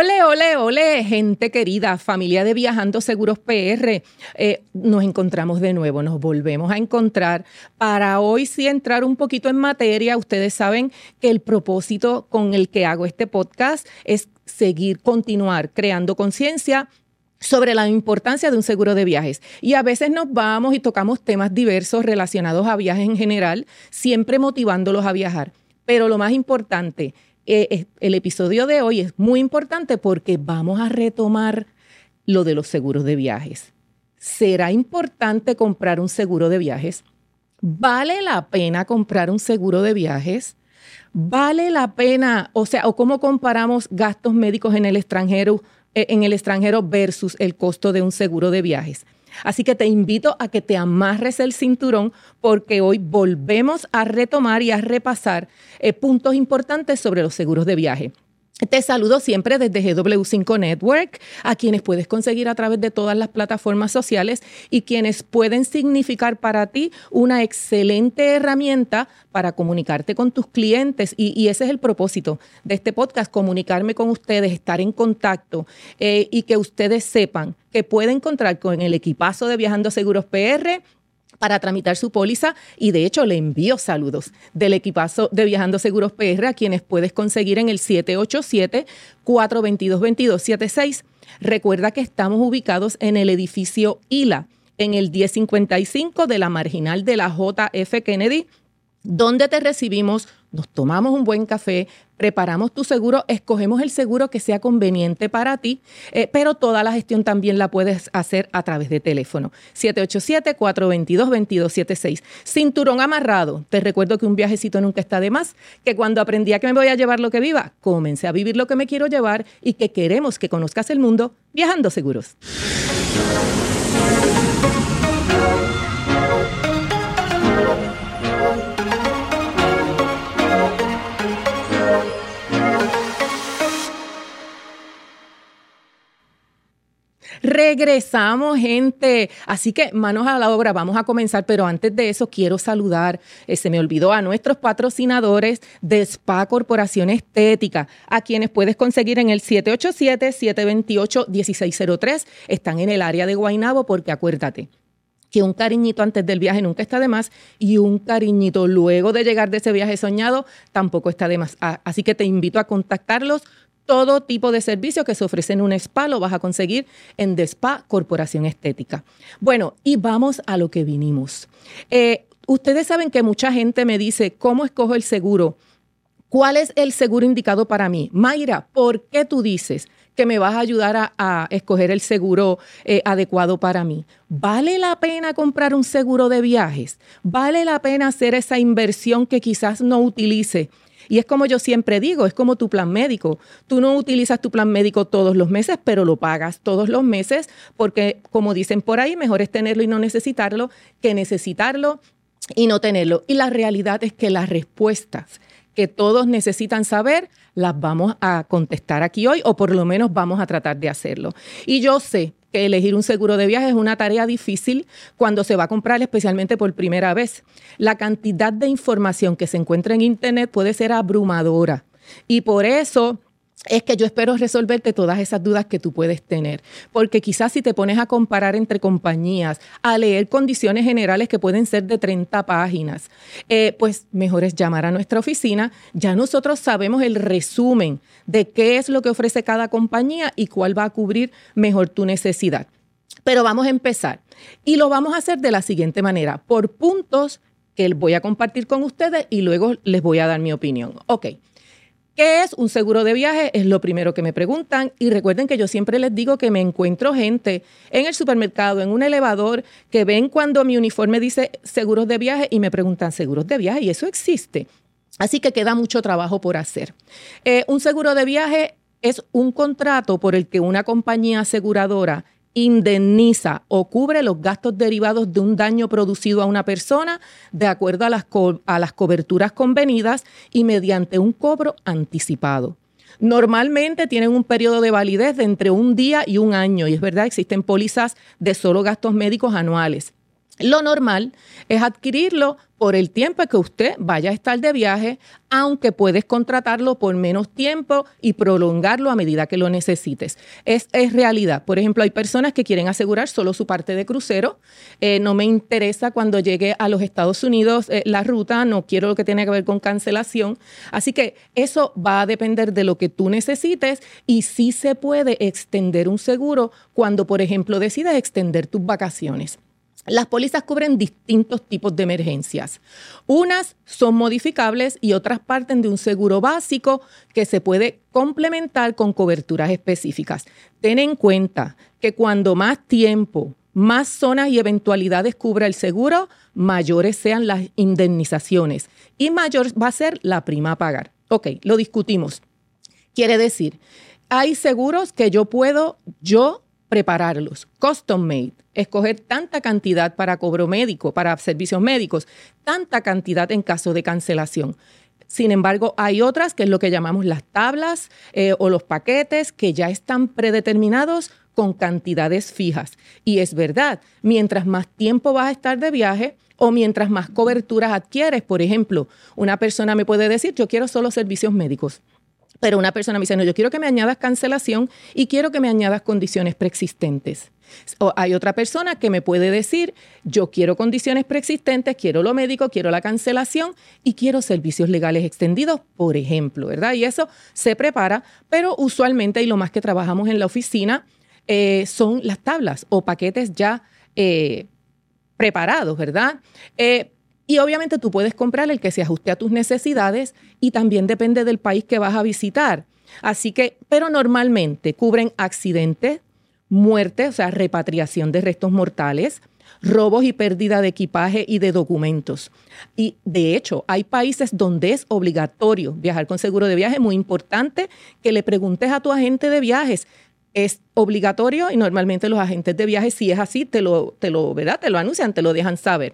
Ole, ole, ole, gente querida, familia de Viajando Seguros PR. Nos encontramos de nuevo, nos volvemos a encontrar para hoy sí entrar un poquito en materia. Ustedes saben que el propósito con el que hago este podcast es continuar creando conciencia sobre la importancia de un seguro de viajes. Y a veces nos vamos y tocamos temas diversos relacionados a viajes en general, siempre motivándolos a viajar. Pero lo más importante, el episodio de hoy es muy importante porque vamos a retomar lo de los seguros de viajes. ¿Será importante comprar un seguro de viajes? ¿Vale la pena comprar un seguro de viajes? ¿Vale la pena? O cómo comparamos gastos médicos en el extranjero versus el costo de un seguro de viajes. Así que te invito a que te amarres el cinturón porque hoy volvemos a retomar y a repasar puntos importantes sobre los seguros de viaje. Te saludo siempre desde GW5 Network, a quienes puedes conseguir a través de todas las plataformas sociales y quienes pueden significar para ti una excelente herramienta para comunicarte con tus clientes. Y ese es el propósito de este podcast, comunicarme con ustedes, estar en contacto y que ustedes sepan que pueden encontrar con el equipazo de Viajando Seguros PR para tramitar su póliza, y de hecho le envío saludos del equipazo de Viajando Seguros PR a quienes puedes conseguir en el 787-422-2276. Recuerda que estamos ubicados en el edificio ILA, en el 1055 de la Marginal de la J.F. Kennedy, donde te recibimos, nos tomamos un buen café, preparamos tu seguro, escogemos el seguro que sea conveniente para ti, pero toda la gestión también la puedes hacer a través de teléfono. 787-422-2276. Cinturón amarrado. Te recuerdo que un viajecito nunca está de más, que cuando aprendí a que me voy a llevar lo que viva, comencé a vivir lo que me quiero llevar y que queremos que conozcas el mundo viajando seguros. Regresamos, gente. Así que manos a la obra, vamos a comenzar. Pero antes de eso, quiero saludar, se me olvidó, a nuestros patrocinadores de Spa Corporación Estética, a quienes puedes conseguir en el 787-728-1603. Están en el área de Guaynabo porque acuérdate que un cariñito antes del viaje nunca está de más y un cariñito luego de llegar de ese viaje soñado tampoco está de más. Así que te invito a contactarlos. Todo tipo de servicio que se ofrece en un spa lo vas a conseguir en The Spa Corporación Estética. Bueno, y vamos a lo que vinimos. Ustedes saben que mucha gente me dice, ¿cómo escojo el seguro? ¿Cuál es el seguro indicado para mí? Mayra, ¿por qué tú dices que me vas a ayudar a escoger el seguro adecuado para mí? ¿Vale la pena comprar un seguro de viajes? ¿Vale la pena hacer esa inversión que quizás no utilice? Y es como yo siempre digo, es como tu plan médico. Tú no utilizas tu plan médico todos los meses, pero lo pagas todos los meses porque, como dicen por ahí, mejor es tenerlo y no necesitarlo que necesitarlo y no tenerlo. Y la realidad es que las respuestas que todos necesitan saber las vamos a contestar aquí hoy, o por lo menos vamos a tratar de hacerlo. Y yo sé que elegir un seguro de viaje es una tarea difícil cuando se va a comprar, especialmente por primera vez. La cantidad de información que se encuentra en Internet puede ser abrumadora y por eso es que yo espero resolverte todas esas dudas que tú puedes tener, porque quizás si te pones a comparar entre compañías, a leer condiciones generales que pueden ser de 30 páginas, pues mejor es llamar a nuestra oficina. Ya nosotros sabemos el resumen de qué es lo que ofrece cada compañía y cuál va a cubrir mejor tu necesidad. Pero vamos a empezar y lo vamos a hacer de la siguiente manera, por puntos que voy a compartir con ustedes y luego les voy a dar mi opinión. Ok. ¿Qué es un seguro de viaje? Es lo primero que me preguntan. Y recuerden que yo siempre les digo que me encuentro gente en el supermercado, en un elevador, que ven cuando mi uniforme dice seguros de viaje y me preguntan, ¿seguros de viaje? ¿Y eso existe? Así que queda mucho trabajo por hacer. Un seguro de viaje es un contrato por el que una compañía aseguradora indemniza o cubre los gastos derivados de un daño producido a una persona de acuerdo a las coberturas convenidas y mediante un cobro anticipado. Normalmente tienen un periodo de validez de entre un día y un año, y es verdad, existen pólizas de solo gastos médicos anuales. Lo normal es adquirirlo por el tiempo que usted vaya a estar de viaje, aunque puedes contratarlo por menos tiempo y prolongarlo a medida que lo necesites. Es realidad. Por ejemplo, hay personas que quieren asegurar solo su parte de crucero. No me interesa cuando llegue a los Estados Unidos la ruta, no quiero lo que tiene que ver con cancelación. Así que eso va a depender de lo que tú necesites y sí se puede extender un seguro cuando, por ejemplo, decides extender tus vacaciones. Las pólizas cubren distintos tipos de emergencias. Unas son modificables y otras parten de un seguro básico que se puede complementar con coberturas específicas. Ten en cuenta que cuando más tiempo, más zonas y eventualidades cubra el seguro, mayores sean las indemnizaciones y mayor va a ser la prima a pagar. Ok, lo discutimos. Quiere decir, hay seguros que yo puedo prepararlos, custom made, escoger tanta cantidad para cobro médico, para servicios médicos, tanta cantidad en caso de cancelación. Sin embargo, hay otras que es lo que llamamos las tablas o los paquetes que ya están predeterminados con cantidades fijas. Y es verdad, mientras más tiempo vas a estar de viaje o mientras más coberturas adquieres, por ejemplo, una persona me puede decir, yo quiero solo servicios médicos. Pero una persona me dice, no, yo quiero que me añadas cancelación y quiero que me añadas condiciones preexistentes. O hay otra persona que me puede decir, yo quiero condiciones preexistentes, quiero lo médico, quiero la cancelación y quiero servicios legales extendidos, por ejemplo, ¿verdad? Y eso se prepara, pero usualmente, y lo más que trabajamos en la oficina, son las tablas o paquetes ya preparados, ¿verdad? Y obviamente tú puedes comprar el que se ajuste a tus necesidades y también depende del país que vas a visitar. Así que, pero normalmente cubren accidentes, muerte, o sea, repatriación de restos mortales, robos y pérdida de equipaje y de documentos. Y de hecho, hay países donde es obligatorio viajar con seguro de viaje. Muy importante que le preguntes a tu agente de viajes. Es obligatorio y normalmente los agentes de viajes, si es así, te lo anuncian, te lo dejan saber.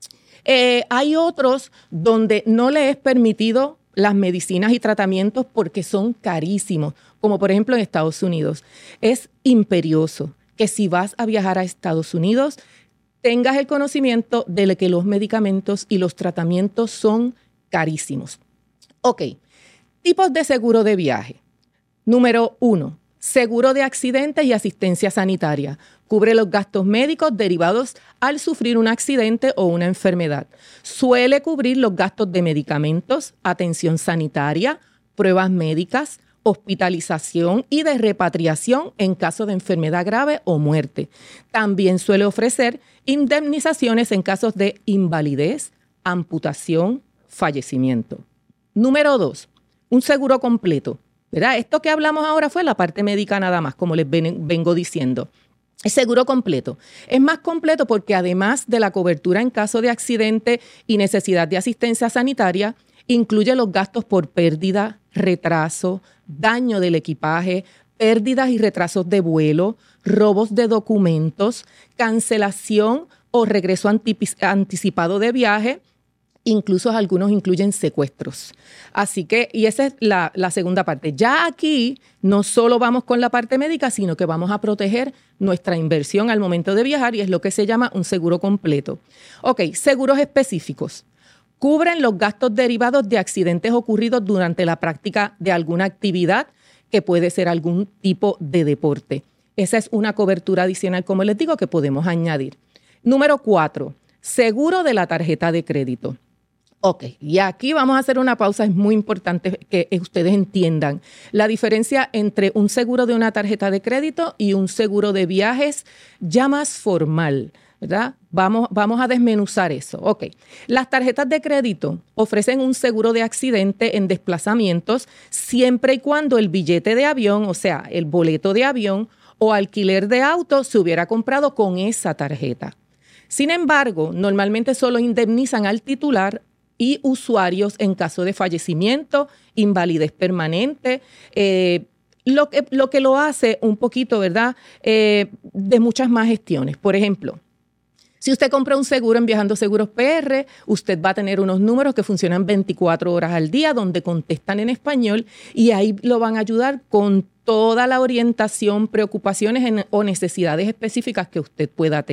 Hay otros donde no le es permitido las medicinas y tratamientos porque son carísimos, como por ejemplo en Estados Unidos. Es imperioso que si vas a viajar a Estados Unidos tengas el conocimiento de que los medicamentos y los tratamientos son carísimos. Ok, tipos de seguro de viaje. Número 1, seguro de accidentes y asistencia sanitaria. Cubre los gastos médicos derivados al sufrir un accidente o una enfermedad. Suele cubrir los gastos de medicamentos, atención sanitaria, pruebas médicas, hospitalización y de repatriación en caso de enfermedad grave o muerte. También suele ofrecer indemnizaciones en casos de invalidez, amputación, fallecimiento. Número 2, un seguro completo, ¿verdad? Esto que hablamos ahora fue la parte médica nada más, como les vengo diciendo. El seguro completo. Es más completo porque además de la cobertura en caso de accidente y necesidad de asistencia sanitaria, incluye los gastos por pérdida, retraso, daño del equipaje, pérdidas y retrasos de vuelo, robos de documentos, cancelación o regreso anticipado de viaje. Incluso algunos incluyen secuestros. Así que, y esa es la segunda parte. Ya aquí no solo vamos con la parte médica, sino que vamos a proteger nuestra inversión al momento de viajar y es lo que se llama un seguro completo. Ok, seguros específicos. Cubren los gastos derivados de accidentes ocurridos durante la práctica de alguna actividad que puede ser algún tipo de deporte. Esa es una cobertura adicional, como les digo, que podemos añadir. Número 4, seguro de la tarjeta de crédito. Ok, y aquí vamos a hacer una pausa. Es muy importante que ustedes entiendan la diferencia entre un seguro de una tarjeta de crédito y un seguro de viajes ya más formal, ¿verdad? Vamos a desmenuzar eso. Ok, las tarjetas de crédito ofrecen un seguro de accidente en desplazamientos siempre y cuando el billete de avión, o sea, el boleto de avión o alquiler de auto se hubiera comprado con esa tarjeta. Sin embargo, normalmente solo indemnizan al titular y usuarios en caso de fallecimiento, invalidez permanente, lo que lo hace un poquito, ¿verdad?, de muchas más gestiones. Por ejemplo, si usted compra un seguro en Viajando Seguros PR, usted va a tener unos números que funcionan 24 horas al día, donde contestan en español y ahí lo van a ayudar con toda la orientación, preocupaciones o necesidades específicas que usted pueda tener.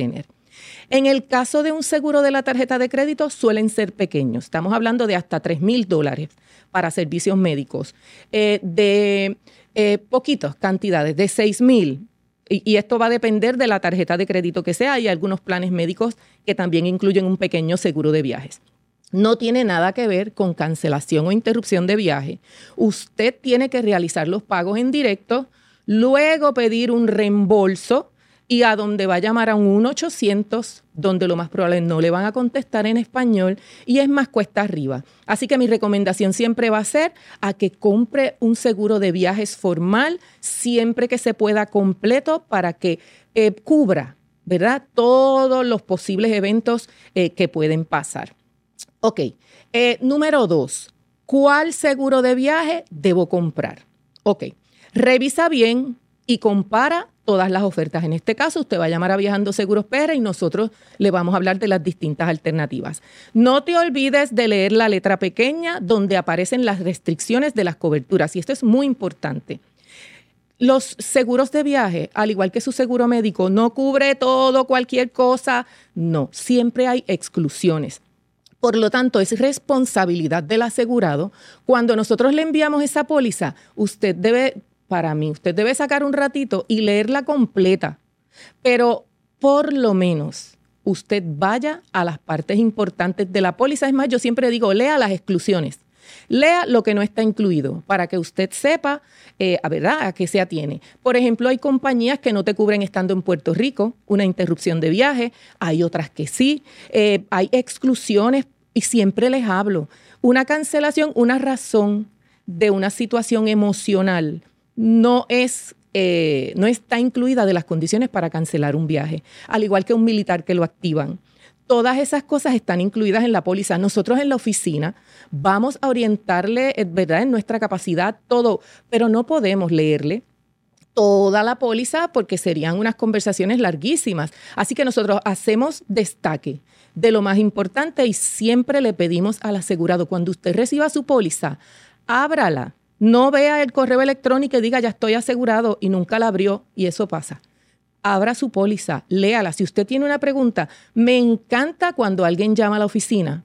En el caso de un seguro de la tarjeta de crédito, suelen ser pequeños. Estamos hablando de hasta $3,000 para servicios médicos, de poquitas cantidades, de $6,000. Y esto va a depender de la tarjeta de crédito que sea. Hay algunos planes médicos que también incluyen un pequeño seguro de viajes. No tiene nada que ver con cancelación o interrupción de viaje. Usted tiene que realizar los pagos en directo, luego pedir un reembolso y a donde va a llamar a un 1-800, donde lo más probable no le van a contestar en español y es más cuesta arriba. Así que mi recomendación siempre va a ser a que compre un seguro de viajes formal siempre que se pueda completo para que cubra, ¿verdad?, todos los posibles eventos que pueden pasar. Ok, número 2, ¿cuál seguro de viaje debo comprar? Ok, revisa bien y compara todas las ofertas. En este caso, usted va a llamar a Viajando Seguros PR y nosotros le vamos a hablar de las distintas alternativas. No te olvides de leer la letra pequeña donde aparecen las restricciones de las coberturas, y esto es muy importante. Los seguros de viaje, al igual que su seguro médico, no cubre todo, cualquier cosa. No, siempre hay exclusiones. Por lo tanto, es responsabilidad del asegurado. Cuando nosotros le enviamos esa póliza, usted debe sacar un ratito y leerla completa. Pero por lo menos usted vaya a las partes importantes de la póliza. Es más, yo siempre digo, lea las exclusiones. Lea lo que no está incluido para que usted sepa, a qué se atiene. Por ejemplo, hay compañías que no te cubren estando en Puerto Rico, una interrupción de viaje. Hay otras que sí. Hay exclusiones y siempre les hablo. Una cancelación, una razón de una situación emocional no está incluida de las condiciones para cancelar un viaje, al igual que un militar que lo activan. Todas esas cosas están incluidas en la póliza. Nosotros en la oficina vamos a orientarle, ¿verdad?, en nuestra capacidad todo, pero no podemos leerle toda la póliza porque serían unas conversaciones larguísimas. Así que nosotros hacemos destaque de lo más importante y siempre le pedimos al asegurado, cuando usted reciba su póliza, ábrala. No vea el correo electrónico y diga, ya estoy asegurado, y nunca la abrió, y eso pasa. Abra su póliza, léala. Si usted tiene una pregunta, me encanta cuando alguien llama a la oficina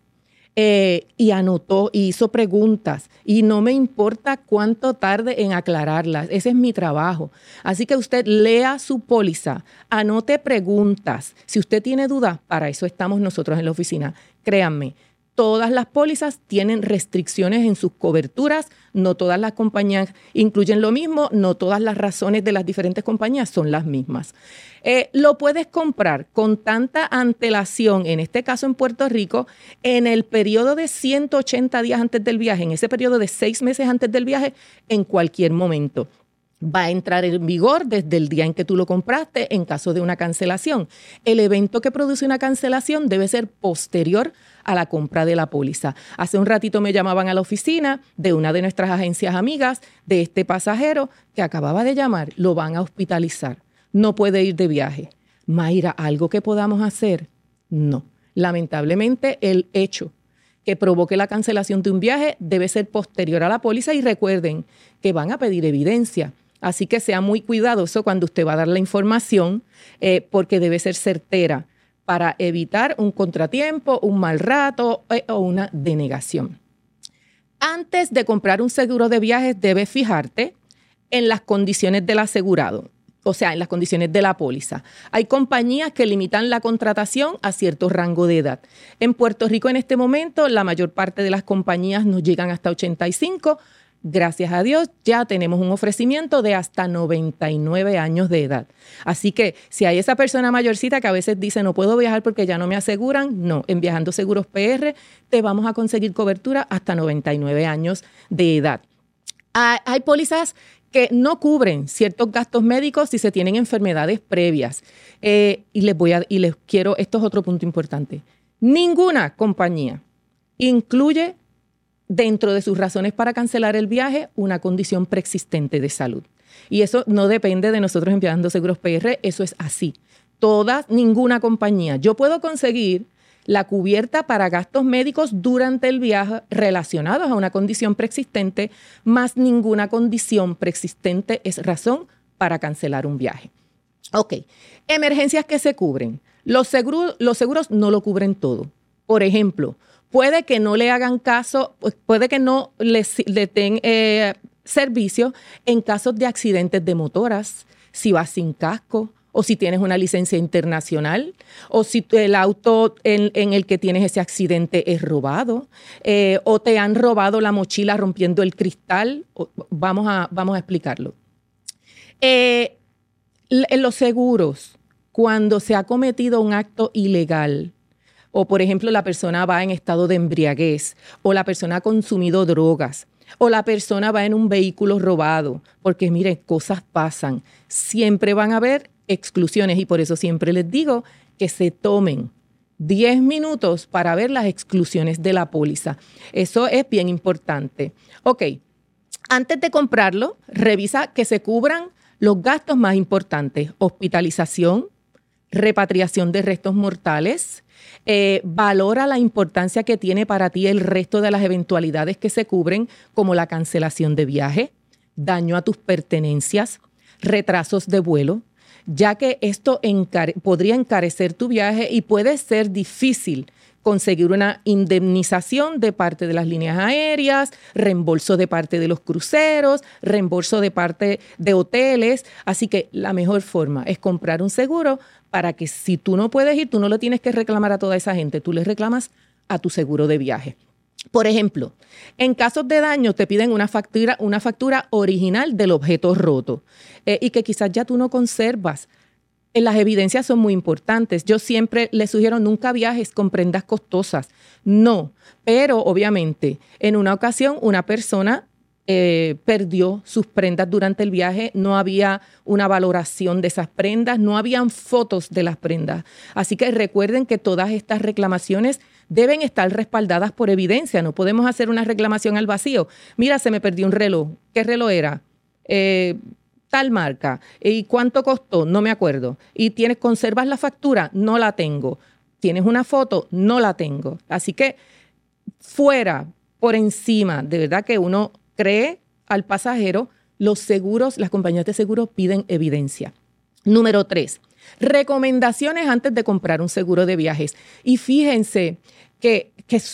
y anotó y hizo preguntas, y no me importa cuánto tarde en aclararlas. Ese es mi trabajo. Así que usted lea su póliza, anote preguntas. Si usted tiene dudas, para eso estamos nosotros en la oficina. Créanme, todas las pólizas tienen restricciones en sus coberturas. No todas las compañías incluyen lo mismo. No todas las razones de las diferentes compañías son las mismas. Lo puedes comprar con tanta antelación, en este caso en Puerto Rico, en el periodo de 180 días antes del viaje, en ese periodo de 6 meses antes del viaje, en cualquier momento. Va a entrar en vigor desde el día en que tú lo compraste en caso de una cancelación. El evento que produce una cancelación debe ser posterior a la compra de la póliza. Hace un ratito me llamaban a la oficina de una de nuestras agencias amigas de este pasajero que acababa de llamar. Lo van a hospitalizar. No puede ir de viaje. Mayra, ¿algo que podamos hacer? No. Lamentablemente, el hecho que provoque la cancelación de un viaje debe ser posterior a la póliza, y recuerden que van a pedir evidencia. Así que sea muy cuidadoso cuando usted va a dar la información porque debe ser certera para evitar un contratiempo, un mal rato o una denegación. Antes de comprar un seguro de viajes, debes fijarte en las condiciones del asegurado, o sea, en las condiciones de la póliza. Hay compañías que limitan la contratación a cierto rango de edad. En Puerto Rico, en este momento, la mayor parte de las compañías nos llegan hasta 85. Gracias a Dios, ya tenemos un ofrecimiento de hasta 99 años de edad. Así que si hay esa persona mayorcita que a veces dice no puedo viajar porque ya no me aseguran, no, en Viajando Seguros PR te vamos a conseguir cobertura hasta 99 años de edad. Hay pólizas que no cubren ciertos gastos médicos si se tienen enfermedades previas. Esto es otro punto importante. Ninguna compañía incluye dentro de sus razones para cancelar el viaje una condición preexistente de salud. Y eso no depende de nosotros en Viajando Seguros PR, eso es así. Ninguna compañía. Yo puedo conseguir la cubierta para gastos médicos durante el viaje relacionados a una condición preexistente, más ninguna condición preexistente es razón para cancelar un viaje. Ok, emergencias que se cubren. Los seguros no lo cubren todo. Por ejemplo, puede que no le hagan caso, puede que no le den servicio en casos de accidentes de motoras, si vas sin casco, o si tienes una licencia internacional, o si el auto en el que tienes ese accidente es robado, o te han robado la mochila rompiendo el cristal. Vamos a explicarlo. En los seguros, cuando se ha cometido un acto ilegal, o por ejemplo la persona va en estado de embriaguez, o la persona ha consumido drogas, o la persona va en un vehículo robado, porque miren, cosas pasan, siempre van a haber exclusiones y por eso siempre les digo que se tomen 10 minutos para ver las exclusiones de la póliza. Eso es bien importante. Ok, antes de comprarlo, revisa que se cubran los gastos más importantes: hospitalización, repatriación de restos mortales. Valora la importancia que tiene para ti el resto de las eventualidades que se cubren, como la cancelación de viaje, daño a tus pertenencias, retrasos de vuelo, ya que esto podría encarecer tu viaje y puede ser difícil conseguir una indemnización de parte de las líneas aéreas, reembolso de parte de los cruceros, reembolso de parte de hoteles. Así que la mejor forma es comprar un seguro para que si tú no puedes ir, tú no lo tienes que reclamar a toda esa gente, tú le reclamas a tu seguro de viaje. Por ejemplo, en casos de daño te piden una factura original del objeto roto y que quizás ya tú no conservas. Las evidencias son muy importantes. Yo siempre les sugiero nunca viajes con prendas costosas. No, pero obviamente en una ocasión una persona perdió sus prendas durante el viaje, no había una valoración de esas prendas, no habían fotos de las prendas. Así que recuerden que todas estas reclamaciones deben estar respaldadas por evidencia. No podemos hacer una reclamación al vacío. Mira, se me perdió un reloj. ¿Qué reloj era? Tal marca. ¿Y cuánto costó? No me acuerdo. ¿Y conservas la factura? No la tengo. ¿Tienes una foto? No la tengo. Así que fuera, por encima, de verdad que uno cree al pasajero, los seguros, las compañías de seguros piden evidencia. Número 3, recomendaciones antes de comprar un seguro de viajes. Y fíjense que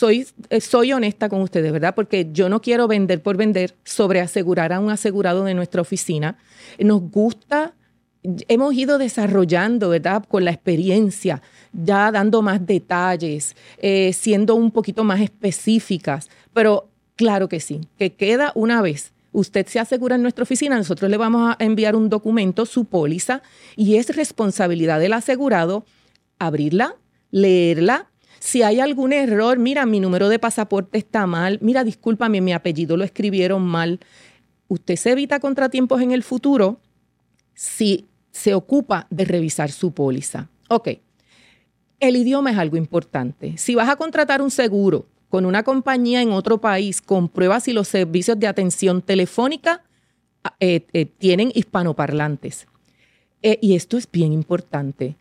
soy honesta con ustedes, ¿verdad? Porque yo no quiero vender por vender, sobreasegurar a un asegurado de nuestra oficina. Nos gusta, hemos ido desarrollando, ¿verdad? Con la experiencia, ya dando más detalles, siendo un poquito más específicas, pero claro que sí, que queda una vez usted se asegura en nuestra oficina, nosotros le vamos a enviar un documento, su póliza, y es responsabilidad del asegurado abrirla, leerla. Si hay algún error, mira, mi número de pasaporte está mal, mira, discúlpame, mi apellido lo escribieron mal. Usted se evita contratiempos en el futuro si se ocupa de revisar su póliza. Ok, el idioma es algo importante. Si vas a contratar un seguro con una compañía en otro país, comprueba si los servicios de atención telefónica tienen hispanoparlantes. Y esto es bien importante.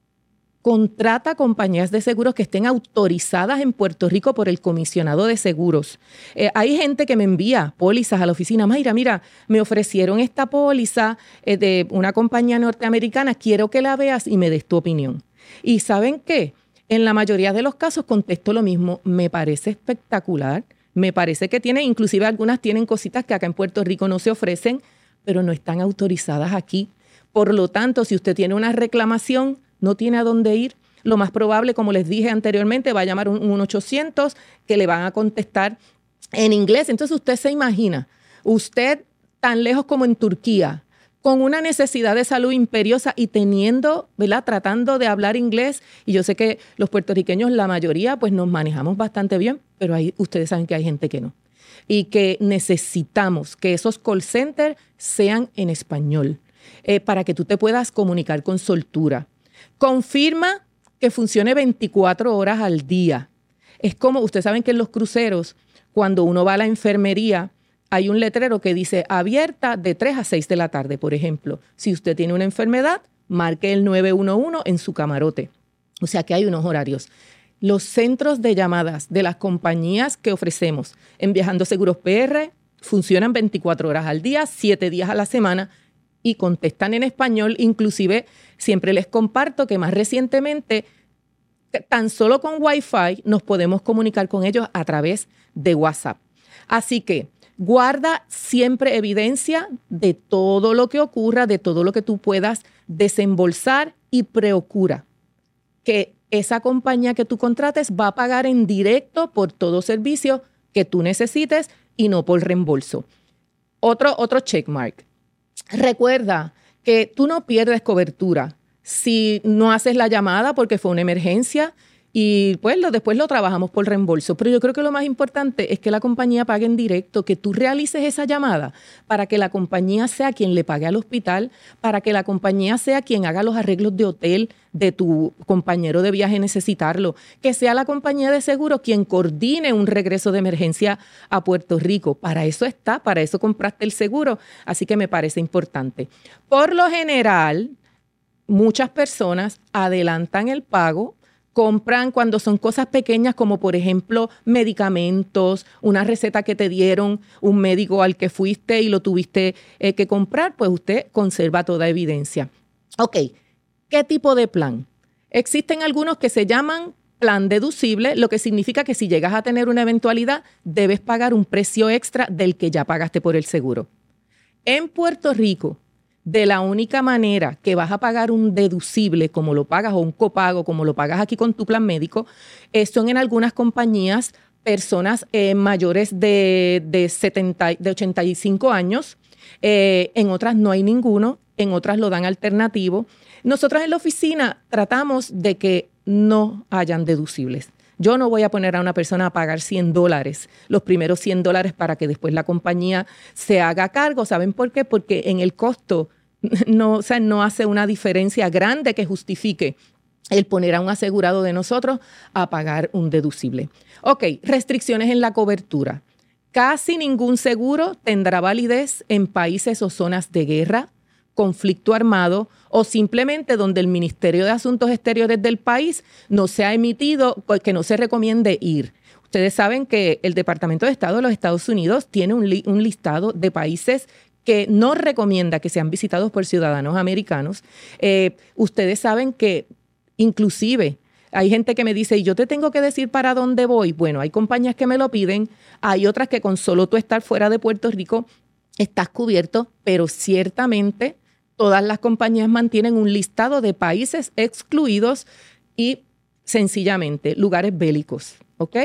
Contrata compañías de seguros que estén autorizadas en Puerto Rico por el comisionado de seguros. Hay gente que me envía pólizas a la oficina. Mayra, mira, me ofrecieron esta póliza de una compañía norteamericana, quiero que la veas y me des tu opinión. ¿Y saben qué? En la mayoría de los casos contesto lo mismo. Me parece espectacular. Me parece que inclusive algunas tienen cositas que acá en Puerto Rico no se ofrecen, pero no están autorizadas aquí. Por lo tanto, si usted tiene una reclamación, no tiene a dónde ir, lo más probable, como les dije anteriormente, va a llamar un 800 que le van a contestar en inglés. Entonces usted se imagina, usted tan lejos como en Turquía, con una necesidad de salud imperiosa y teniendo, ¿verdad?, tratando de hablar inglés. Y yo sé que los puertorriqueños, la mayoría, pues nos manejamos bastante bien, pero ustedes saben que hay gente que no. Y que necesitamos que esos call centers sean en español para que tú te puedas comunicar con soltura. Confirma que funcione 24 horas al día. Es como, ustedes saben que en los cruceros, cuando uno va a la enfermería, hay un letrero que dice abierta de 3 a 6 de la tarde, por ejemplo. Si usted tiene una enfermedad, marque el 911 en su camarote. O sea que hay unos horarios. Los centros de llamadas de las compañías que ofrecemos en Viajando Seguros PR funcionan 24 horas al día, 7 días a la semana y contestan en español. Inclusive siempre les comparto que más recientemente Tan solo con Wi-Fi nos podemos comunicar con ellos a través de WhatsApp. Así que guarda siempre evidencia de todo lo que ocurra, de todo lo que tú puedas desembolsar y procura que esa compañía que tú contrates va a pagar en directo por todo servicio que tú necesites y no por reembolso. Otro checkmark. Recuerda que tú no pierdes cobertura si no haces la llamada porque fue una emergencia y pues después lo trabajamos por reembolso. Pero yo creo que lo más importante es que la compañía pague en directo, que tú realices esa llamada para que la compañía sea quien le pague al hospital, para que la compañía sea quien haga los arreglos de hotel de tu compañero de viaje necesitarlo, que sea la compañía de seguro quien coordine un regreso de emergencia a Puerto Rico. Para eso está, para eso compraste el seguro, así que me parece importante. Por lo general, muchas personas adelantan el pago, compran cuando son cosas pequeñas como por ejemplo medicamentos, una receta que te dieron, un médico al que fuiste y lo tuviste que comprar, pues usted conserva toda evidencia. Ok, ¿qué tipo de plan? Existen algunos que se llaman plan deducible, lo que significa que si llegas a tener una eventualidad, debes pagar un precio extra del que ya pagaste por el seguro. En Puerto Rico, de la única manera que vas a pagar un deducible como lo pagas o un copago como lo pagas aquí con tu plan médico, son en algunas compañías personas mayores de 85 años, en otras no hay ninguno, en otras lo dan alternativo. Nosotros en la oficina tratamos de que no hayan deducibles. Yo no voy a poner a una persona a pagar $100, los primeros $100 para que después la compañía se haga cargo. ¿Saben por qué? Porque en el costo no hace una diferencia grande que justifique el poner a un asegurado de nosotros a pagar un deducible. Ok, restricciones en la cobertura. Casi ningún seguro tendrá validez en países o zonas de guerra, conflicto armado o simplemente donde el Ministerio de Asuntos Exteriores del país no se ha emitido, que no se recomiende ir. Ustedes saben que el Departamento de Estado de los Estados Unidos tiene un listado de países que no recomienda que sean visitados por ciudadanos americanos. Ustedes saben que inclusive hay gente que me dice, ¿y yo te tengo que decir para dónde voy? Bueno, hay compañías que me lo piden, hay otras que con solo tú estar fuera de Puerto Rico estás cubierto, pero ciertamente todas las compañías mantienen un listado de países excluidos y sencillamente lugares bélicos, ¿ok?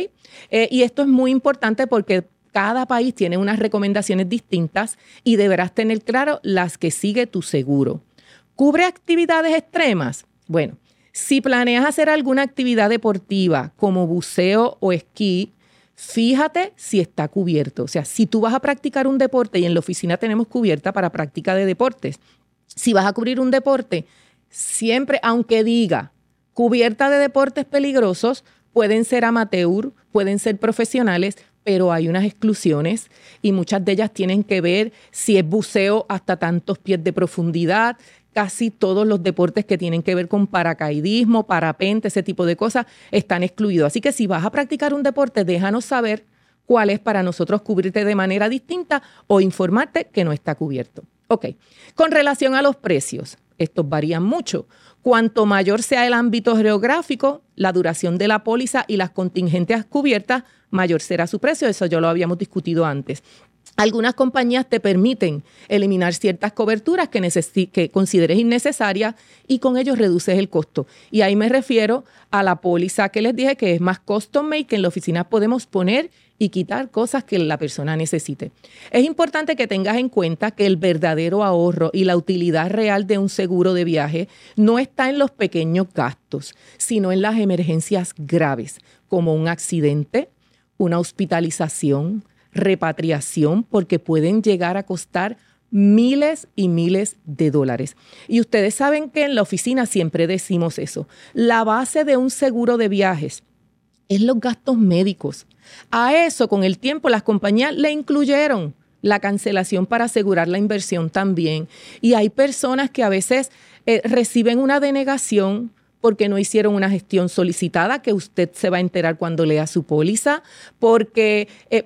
Y esto es muy importante porque cada país tiene unas recomendaciones distintas y deberás tener claro las que sigue tu seguro. ¿Cubre actividades extremas? Bueno, si planeas hacer alguna actividad deportiva como buceo o esquí, fíjate si está cubierto. O sea, si tú vas a practicar un deporte y en la oficina tenemos cubierta para práctica de deportes, si vas a cubrir un deporte, siempre, aunque diga cubierta de deportes peligrosos, pueden ser amateur, pueden ser profesionales, pero hay unas exclusiones y muchas de ellas tienen que ver si es buceo hasta tantos pies de profundidad. Casi todos los deportes que tienen que ver con paracaidismo, parapente, ese tipo de cosas, están excluidos. Así que si vas a practicar un deporte, déjanos saber cuál es para nosotros cubrirte de manera distinta o informarte que no está cubierto. Ok, con relación a los precios, estos varían mucho. Cuanto mayor sea el ámbito geográfico, la duración de la póliza y las contingencias cubiertas, mayor será su precio. Eso ya lo habíamos discutido antes. Algunas compañías te permiten eliminar ciertas coberturas que consideres innecesarias y con ello reduces el costo. Y ahí me refiero a la póliza que les dije que es más custom made, que en la oficina podemos poner y quitar cosas que la persona necesite. Es importante que tengas en cuenta que el verdadero ahorro y la utilidad real de un seguro de viaje no está en los pequeños gastos, sino en las emergencias graves, como un accidente, una hospitalización, repatriación, porque pueden llegar a costar miles y miles de dólares. Y ustedes saben que en la oficina siempre decimos eso. La base de un seguro de viajes es los gastos médicos. A eso, con el tiempo, las compañías le incluyeron la cancelación para asegurar la inversión también. Y hay personas que a veces reciben una denegación porque no hicieron una gestión solicitada, que usted se va a enterar cuando lea su póliza, porque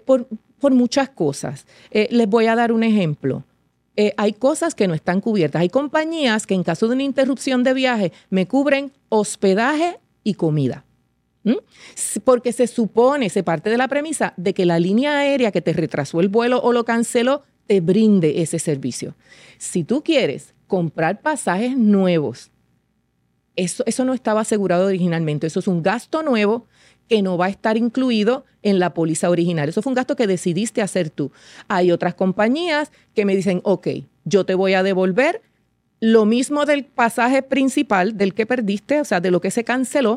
por muchas cosas. Les voy a dar un ejemplo. Hay cosas que no están cubiertas. Hay compañías que en caso de una interrupción de viaje me cubren hospedaje y comida. Porque se supone, se parte de la premisa de que la línea aérea que te retrasó el vuelo o lo canceló te brinde ese servicio. Si tú quieres comprar pasajes nuevos, eso no estaba asegurado originalmente. Eso es un gasto nuevo que no va a estar incluido en la póliza original. Eso fue un gasto que decidiste hacer tú. Hay otras compañías que me dicen, ok, yo te voy a devolver lo mismo del pasaje principal, del que perdiste, o sea, de lo que se canceló,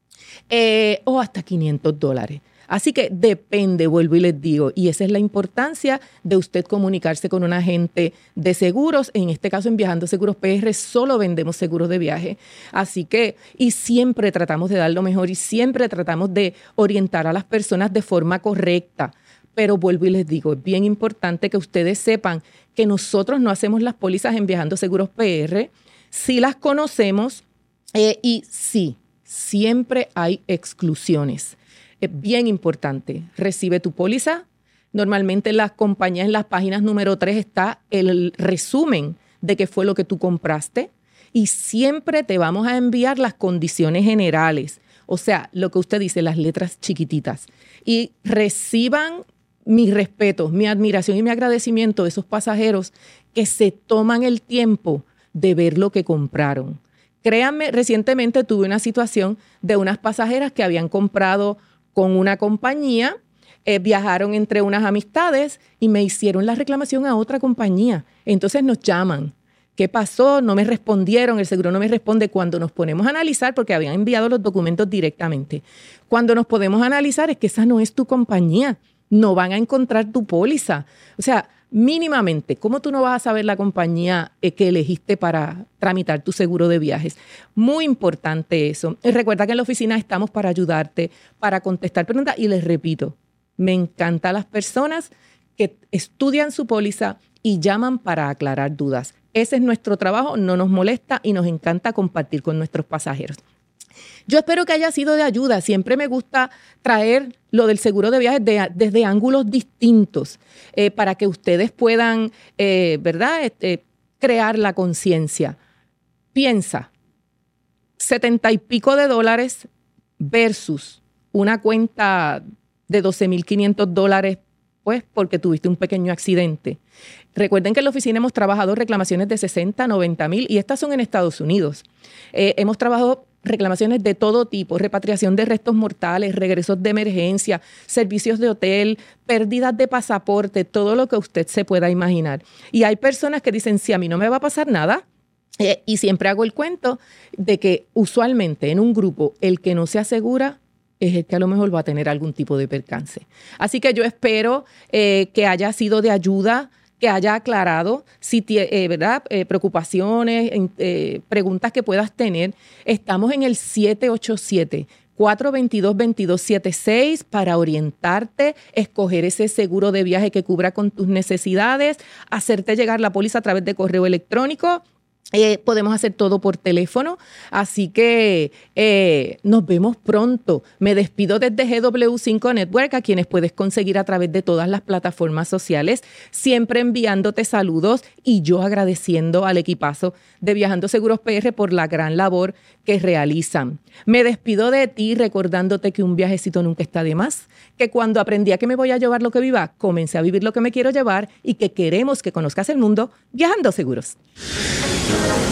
o hasta $500. Así que depende, vuelvo y les digo, y esa es la importancia de usted comunicarse con un agente de seguros. En este caso, en Viajando Seguros PR, solo vendemos seguros de viaje. Así que, y siempre tratamos de dar lo mejor y siempre tratamos de orientar a las personas de forma correcta. Pero vuelvo y les digo, es bien importante que ustedes sepan que nosotros no hacemos las pólizas en Viajando Seguros PR, sí las conocemos y sí, siempre hay exclusiones. Es bien importante. Recibe tu póliza. Normalmente en las compañías, en las páginas número 3 está el resumen de qué fue lo que tú compraste y siempre te vamos a enviar las condiciones generales. O sea, lo que usted dice, las letras chiquititas. Y reciban mi respeto, mi admiración y mi agradecimiento de esos pasajeros que se toman el tiempo de ver lo que compraron. Créanme, recientemente tuve una situación de unas pasajeras que habían comprado con una compañía, viajaron entre unas amistades y me hicieron la reclamación a otra compañía. Entonces nos llaman. ¿Qué pasó? No me respondieron, el seguro no me responde. Cuando nos ponemos a analizar, porque habían enviado los documentos directamente, cuando nos podemos analizar es que esa no es tu compañía. No van a encontrar tu póliza. O sea, mínimamente, ¿cómo tú no vas a saber la compañía que elegiste para tramitar tu seguro de viajes? Muy importante eso. Y recuerda que en la oficina estamos para ayudarte, para contestar preguntas. Y les repito, me encantan las personas que estudian su póliza y llaman para aclarar dudas. Ese es nuestro trabajo, no nos molesta y nos encanta compartir con nuestros pasajeros. Yo espero que haya sido de ayuda. Siempre me gusta traer lo del seguro de viajes desde ángulos distintos para que ustedes puedan, ¿verdad? Crear la conciencia. Piensa, $70 y pico versus una cuenta de $12,500, pues porque tuviste un pequeño accidente. Recuerden que en la oficina hemos trabajado reclamaciones de 60, 90 mil y estas son en Estados Unidos. Hemos trabajado reclamaciones de todo tipo, repatriación de restos mortales, regresos de emergencia, servicios de hotel, pérdidas de pasaporte, todo lo que usted se pueda imaginar. Y hay personas que dicen, si a mí no me va a pasar nada, y siempre hago el cuento de que usualmente en un grupo el que no se asegura es el que a lo mejor va a tener algún tipo de percance. Así que yo espero que haya sido de ayuda, que haya aclarado si ¿verdad? Preocupaciones, preguntas que puedas tener. Estamos en el 787-422-2276 para orientarte, escoger ese seguro de viaje que cubra con tus necesidades, hacerte llegar la póliza a través de correo electrónico. Podemos hacer todo por teléfono, así que nos vemos pronto. Me despido desde GW5 Network, a quienes puedes conseguir a través de todas las plataformas sociales, siempre enviándote saludos y yo agradeciendo al equipazo de Viajando Seguros PR por la gran labor que realizan. Me despido de ti recordándote que un viajecito nunca está de más, que cuando aprendí a que me voy a llevar lo que viva, comencé a vivir lo que me quiero llevar y que queremos que conozcas el mundo viajando seguros.